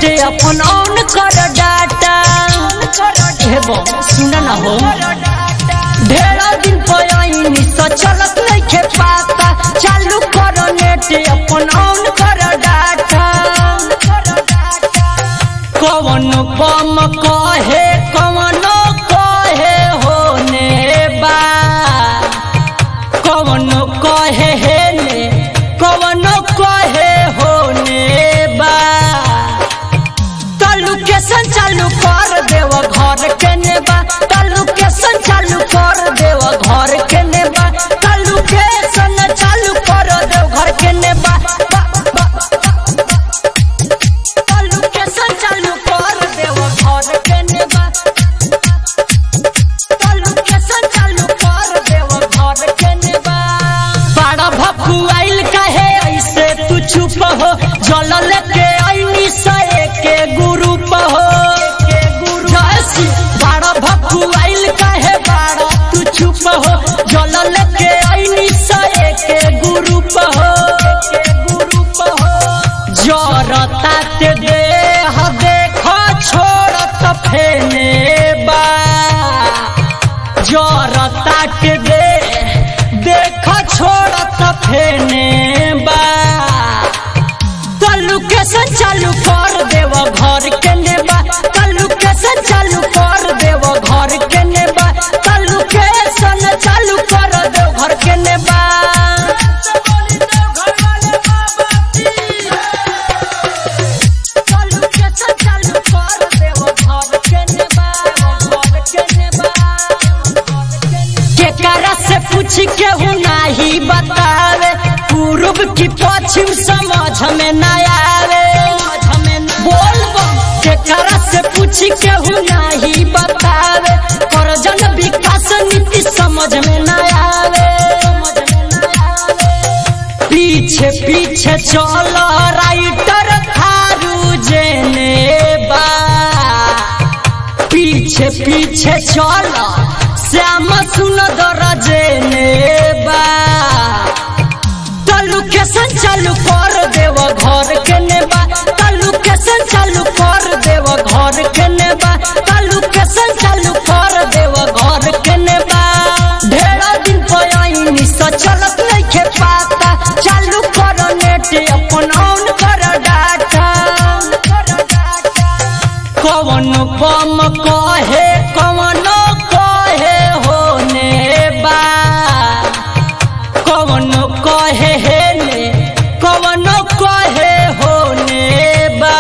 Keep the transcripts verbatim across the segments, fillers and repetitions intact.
Net अपन on कर data सुन न हो ढेरा दिन पयानी तो चलत नहीं खे पाता चालू कर नेट अपन ऑन कर डाटा कवन बम कहे कवन कहे होने बा कवन कहे हे ने कवन कहे होने बा तलू के संचालू कर देव घर के नेबा तलू के संचालू कर देव घर के नेबा तलू के संचालू कर देव घर के नेबा तलू के संचालू कर देव घर के नेबा तलू के संचालू कर देव घर के नेबा बड़ा भकुआइल कहे ऐसे तू चुप हो जल लेके आईनी सए के गुरु हो बड़ा भकुआइल कहे बड़ा तू चुप हो जल लेके आईनी सए के गुरु हो जरता ते देह देखो छोड़त फेने बा जरता के देह देखो छोड़त फेने बा तलू के संचालू कर देव घर के नेबा तलू के संचालू कर देव घर के नेबा तलू के संचालू कर देव घर के नेबा तलू के संचालू कर देव घर के नेबा घर के नेबा केकरा से पूछ के हूँ नाही बतावे पूर्व की पश्चिम समझ में न आवे बोल केकरा से पूछ के हूँ नहीं बतावे करजन विकास नीति समझ में न आवे पीछे पीछे चल राइटर थारू जेने बा पीछे पीछे चल श्याम सुंदर जेने बा तलू के संचालू कर देव घर के नेबा तलू के संचालू कर देव घर के नेबा तलू के संचालू कर देव घर के नेबा ढेरा दिन पयानी तो चलत नहीं खे पाता चालू कर नेट अपन ऑन कर डाटा कवन बम कहे कवन कहे होने बा कवन कहे हे ने कवन कहे होने बा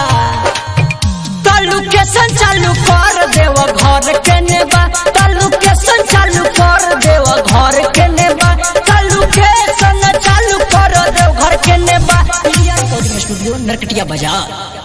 तलू के संचालू कर देव घर के नेबा तलू के संचालू कर देव घर के नेबा तलू के संचालू कर देव घर के नेबा स्टूडियो नरकटिया बाजार।